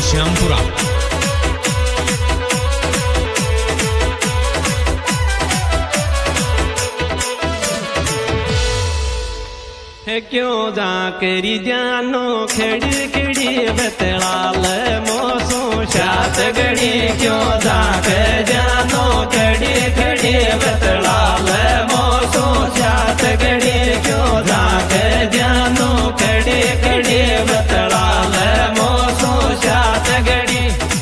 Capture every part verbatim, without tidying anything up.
श्यामपुरा। है क्यों जा करी जानो खड़ी खड़ी बतलाल मोसो शात गड़ी क्यों जा के जानो खड़ी खड़ी बतलाल मोसो शात गड़ी क्यों जा के जानो खड़ी खड़ी बतलाल मोसो शात गड़ी।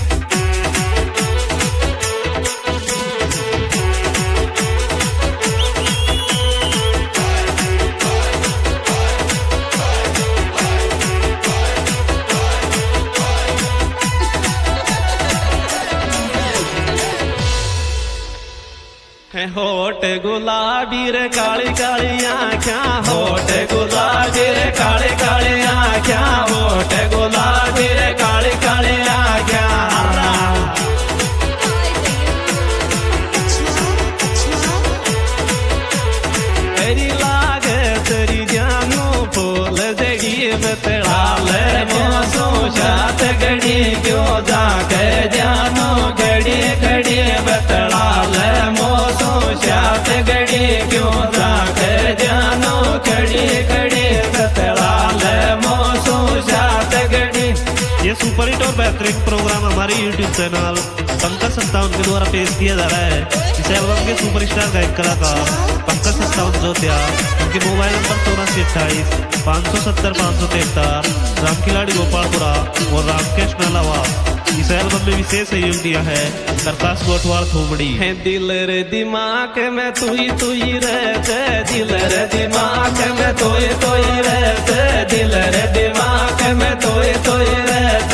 होठ गुलाबी रे काली काली आँखियाँ होठ गुलाबी रे काली काली आँखियाँ होठ गुलाबी रे काली काली आँखियाँ तेरी लागे तेरी जानू फूल जड़ी बतलाल मोसो शात गड़ी क्यों जाके जानो घड़ी घड़ी बतलाल मोसो शात गड़ी क्यों जाके जानो घड़ी घड़ी बतलाल मोसो शात गड़ी। ये सुपर हिट और बेहतरीन प्रोग्राम हमारे यूट्यूब चैनल पंकज सत्तावन के द्वारा पेश किया जा रहा है। इस एल्बम के सुपरस्टार गायक कलाकार पंकज सत्तावन जोतिया, उनके मोबाइल नंबर चौरासी अट्ठाईस पाँच सौ सत्तर पाँच सौ तिहत्तर, राम खिलाड़ी गोपालपुरा और रामकेश नालावा। इस एल्बम में विशेष सहयोग दिया है प्रकाश गोठवाल थोबड़ी। है दिल रे दिमाग में तू ही तू ही रहते, दिल रे दिमाग में तू ही तू ही रहते, दिल रे दिमाग में तू ही तू ही रहते।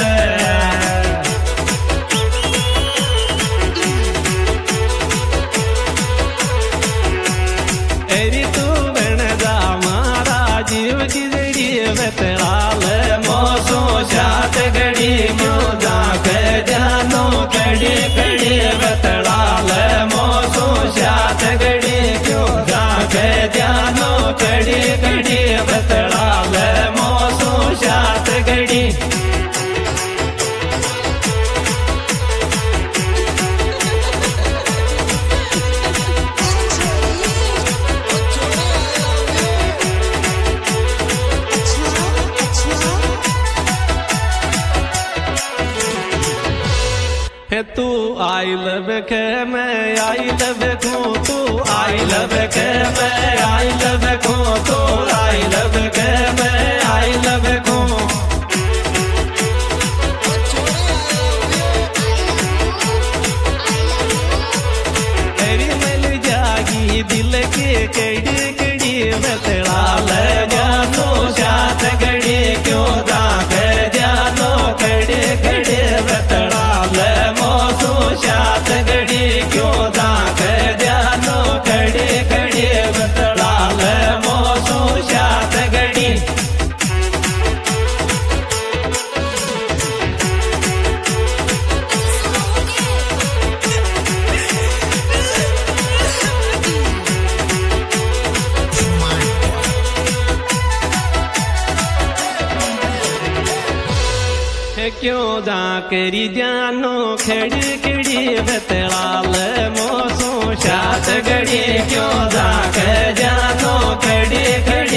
एरी तू बन जा मारा जीव की जड़ी बतलाल मोसो शात गड़ी क्यों जाके जानो कड़ी कड़ी बतलाल मोसो शात गड़ी क्यों जाके जानो कड़ी कड़ी बतलाल मोसो शात गड़ी। तू आई लव के मैं आई लव को तू आई लव के मैं आई लव को तू आई लव के मैं आई लव को। तेरी मिल जागी दिल के कड़ी कड़ी बतलाल जानो शात गड़ी क्यों जाके जानो कड़ी कड़ी बतलाल मोसो शात गड़ी क्यों जाके जानो कड़ी कड़ी बतलाल मोसो शात गड़ी। क्यों जा करी जानो खड़ी खड़ी बतलाल मोसो शात गड़ी क्यों जा के जानो खड़ी खड़ी